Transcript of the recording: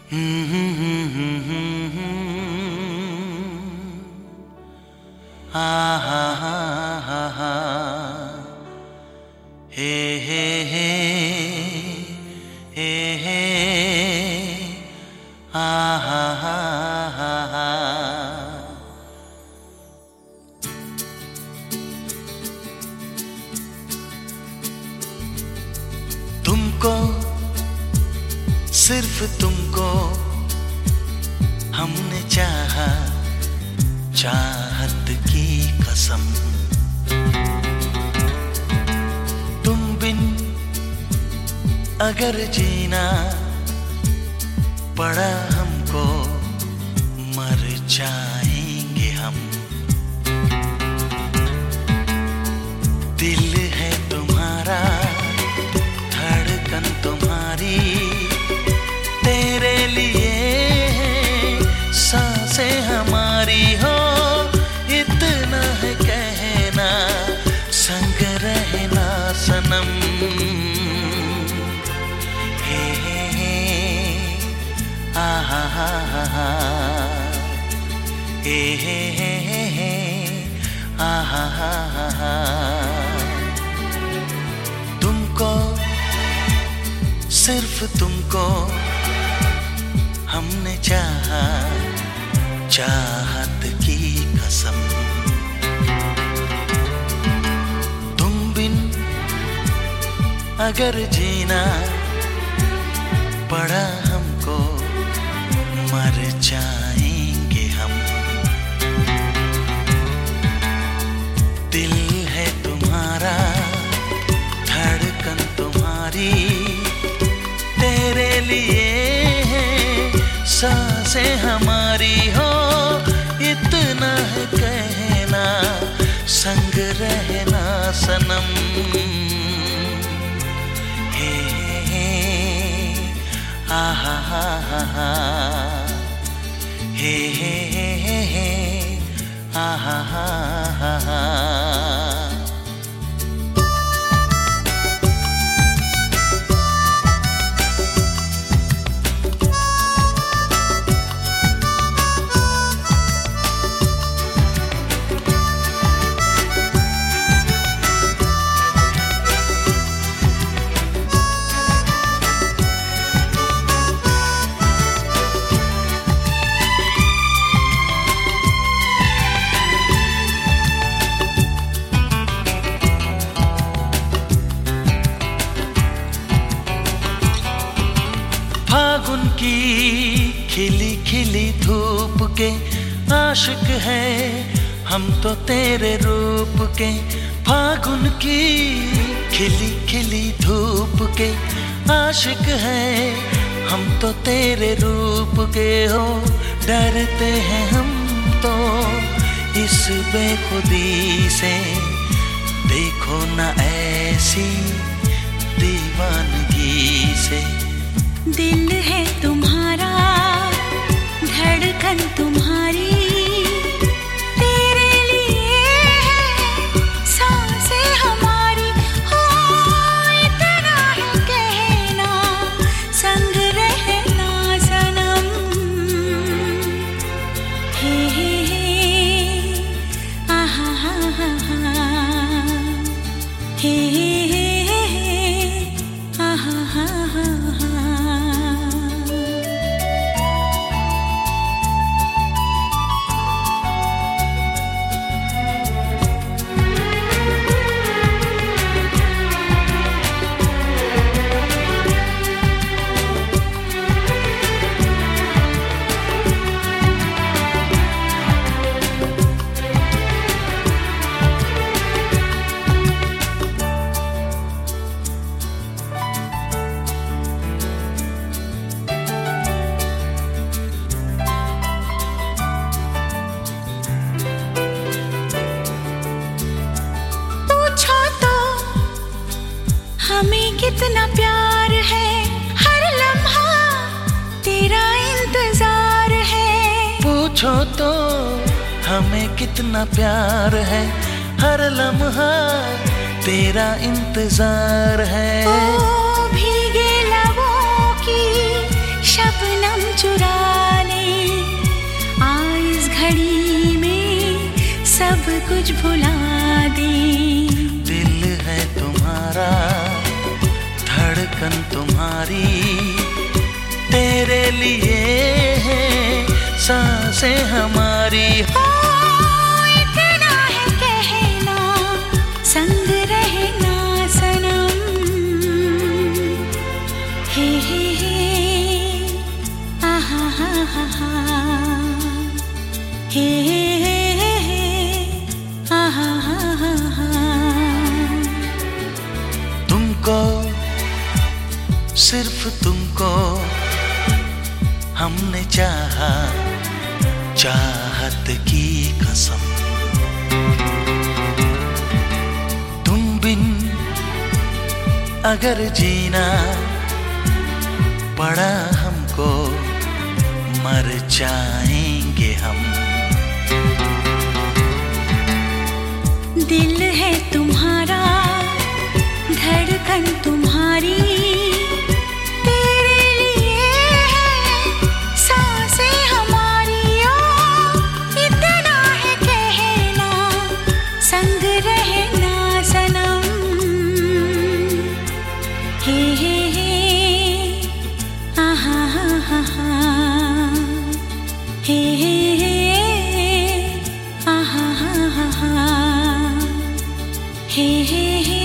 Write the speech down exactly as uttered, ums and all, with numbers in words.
हा हा हा हा हा हे हे हे हे हे हा हा हा हा हा। तुमको, सिर्फ तुमको हमने चाहा, चाहत की कसम। तुम बिन अगर जीना पड़ा हमको, मर जाएंगे हम। दिल है तुम्हारा, धड़कन तुम्हारी, तेरे लिए सांसें हमारी हो। इतना है कहना, संग रहना सनम। हे हे हे आ हा हा हा हा हे हे हे हे आ हा हा हा हा। तुमको, सिर्फ तुमको हमने चाहा, चाहत की कसम। तुम बिन अगर जीना पड़ा हमको, मर जाएंगे हम। दिल है तुम्हारा, धड़कन तुम्हारी, तेरे लिए सांसें हमारी हो। इतना है कहना, संग रहना सनम। हे हे आ हा हा हा हा हे हे हे आ हा हा हा हा। फागुन की खिली खिली धूप के आशिक है हम तो तेरे रूप के। फागुन की खिली खिली धूप के आशिक है हम तो तेरे रूप के हो। डरते हैं हम तो इस बेखुदी से, देखो ना ऐसी दीवानगी से। दिल है तुम्हारा, धड़कन तुम्हारी, तेरे लिए सांसें हमारी हो। इतना है कहना, संग रहना सनम। हे हे हे आ हा हा हा हा हे हे हे आ हा हा हा हा। हमें कितना प्यार है, हर लम्हा तेरा इंतजार है। पूछो तो हमें कितना प्यार है, हर लम्हा तेरा इंतजार है। ओ भीगे लबों की शबनम धड़कन तुम्हारी, तेरे लिए है सांसें हमारी। हो इतना है कहना, संग रहना सनम। हे हे हे आहा हा हा हा, हे हे हे आहा हा हा हा। तुमको, सिर्फ तुमको हमने चाहा, चाहत की कसम। तुम बिन अगर जीना पड़ा हमको, मर जाएंगे हम। दिल है तुम्हारा, धड़कन तुम्हारी, तेरे लिए है सांसें हमारी। ओ इतना है कहना, संग रहना सनम। हे हे हे आहा हा हा हा, हे हे हे आहा हा हा हा, हे हे हे